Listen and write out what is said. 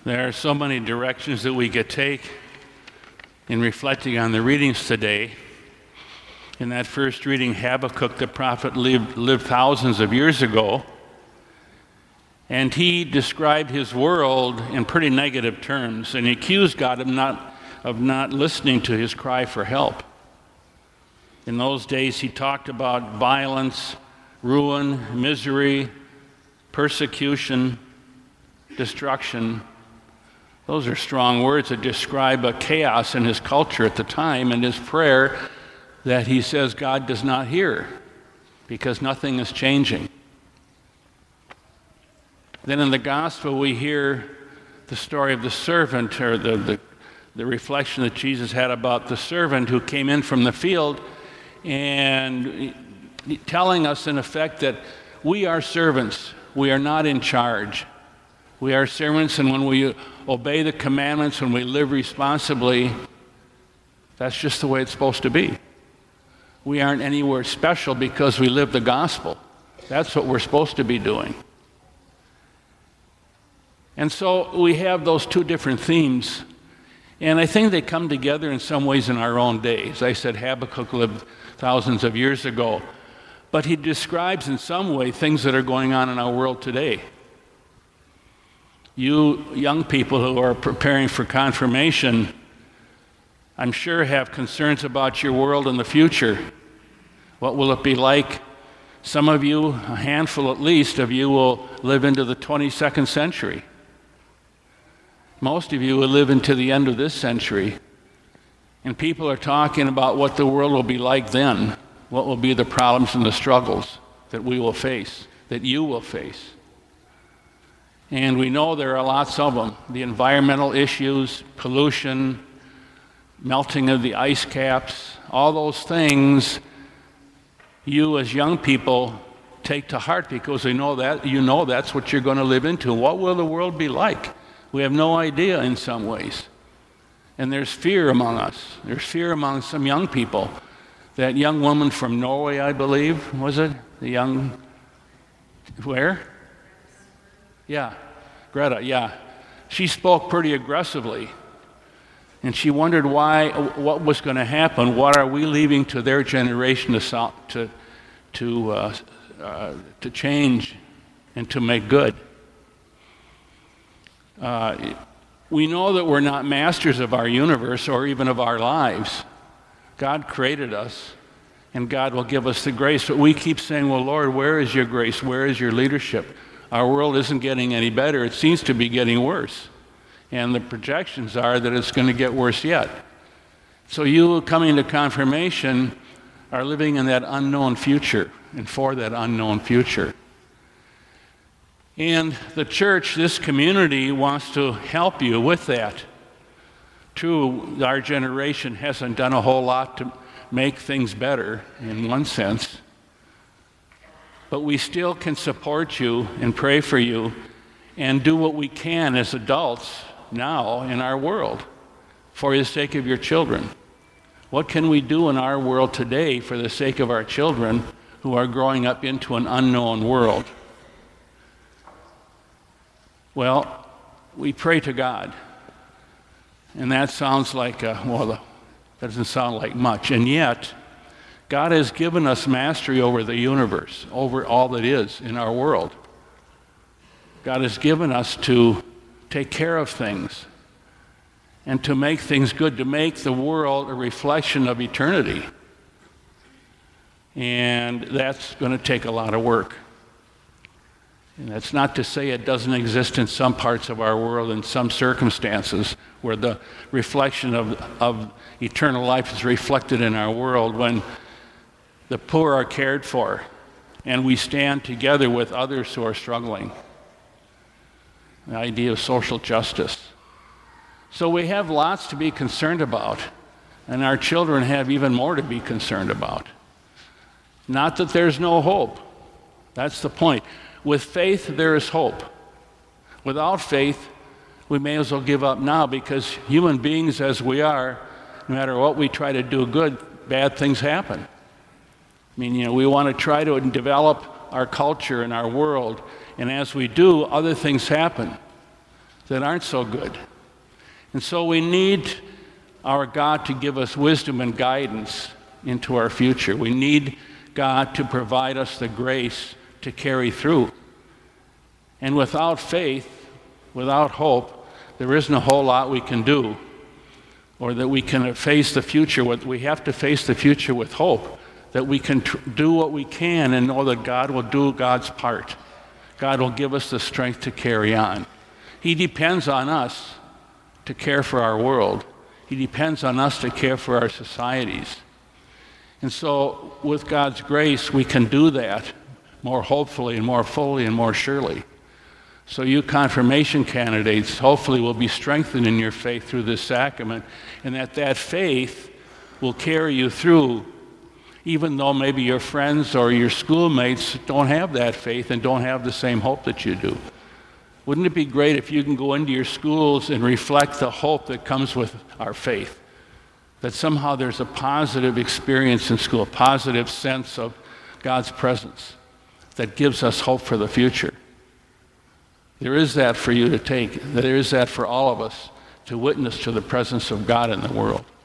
There are so many directions that we could take in reflecting on the readings today. In that first reading, Habakkuk the prophet lived thousands of years ago, and he described his world in pretty negative terms, and he accused God of not listening to his cry for help. In those days, he talked about violence, ruin, misery, persecution, destruction. Those are strong words that describe a chaos in his culture at the time, and his prayer that he says God does not hear because nothing is changing. Then in the gospel we hear the story of the servant, or the reflection that Jesus had about the servant who came in from the field, and telling us in effect that we are servants, we are not in charge. We are servants, and when we obey the commandments, when we live responsibly, that's just the way it's supposed to be. We aren't anywhere special because we live the gospel. That's what we're supposed to be doing. And so we have those two different themes, and I think they come together in some ways in our own day. As I said, Habakkuk lived thousands of years ago, but he describes in some way things that are going on in our world today. You young people who are preparing for confirmation, I'm sure have concerns about your world in the future. What will it be like? Some of you, a handful at least of you, will live into the 22nd century. Most of you will live into the end of this century. And people are talking about what the world will be like then, what will be the problems and the struggles that we will face, that you will face. And we know there are lots of them. The environmental issues, pollution, melting of the ice caps, all those things you as young people take to heart because you know that's what you're going to live into. What will the world be like? We have no idea in some ways. And there's fear among us. There's fear among some young people. That young woman from Norway, I believe, was it? The young, where? Yeah, Greta, yeah. She spoke pretty aggressively. And she wondered what was going to happen. What are we leaving to their generation to change and to make good? We know that we're not masters of our universe or even of our lives. God created us, and God will give us the grace. But we keep saying, well, Lord, where is your grace? Where is your leadership? Our world isn't getting any better. It seems to be getting worse. And the projections are that it's going to get worse yet. So you coming to confirmation are living in that unknown future and for that unknown future. And the church, this community, wants to help you with that. True, our generation hasn't done a whole lot to make things better in one sense, but we still can support you and pray for you and do what we can as adults now in our world for the sake of your children. What can we do in our world today for the sake of our children who are growing up into an unknown world? Well, we pray to God. And that sounds like, that doesn't sound like much. And yet, God has given us mastery over the universe, over all that is in our world. God has given us to take care of things and to make things good, to make the world a reflection of eternity. And that's going to take a lot of work. And that's not to say it doesn't exist in some parts of our world, in some circumstances, where the reflection of eternal life is reflected in our world, when the poor are cared for and we stand together with others who are struggling. The idea of social justice. So we have lots to be concerned about, and our children have even more to be concerned about. Not that there's no hope. That's the point. With faith, there is hope. Without faith, we may as well give up now, because human beings as we are, no matter what we try to do good, bad things happen. I mean, we want to try to develop our culture and our world, and as we do, other things happen. that aren't so good. And so we need our God to give us wisdom and guidance into our future. We need God to provide us the grace to carry through. And without faith, without hope, there isn't a whole lot we can do, or that we can face the future with. We have to face the future with hope, that we can do what we can and know that God will do God's part. God will give us the strength to carry on. He depends on us to care for our world. He depends on us to care for our societies. And so with God's grace, we can do that more hopefully and more fully and more surely. So you confirmation candidates hopefully will be strengthened in your faith through this sacrament, and that faith will carry you through, even though maybe your friends or your schoolmates don't have that faith and don't have the same hope that you do. Wouldn't it be great if you can go into your schools and reflect the hope that comes with our faith? That somehow there's a positive experience in school, a positive sense of God's presence that gives us hope for the future. There is that for you to take. There is that for all of us to witness to the presence of God in the world.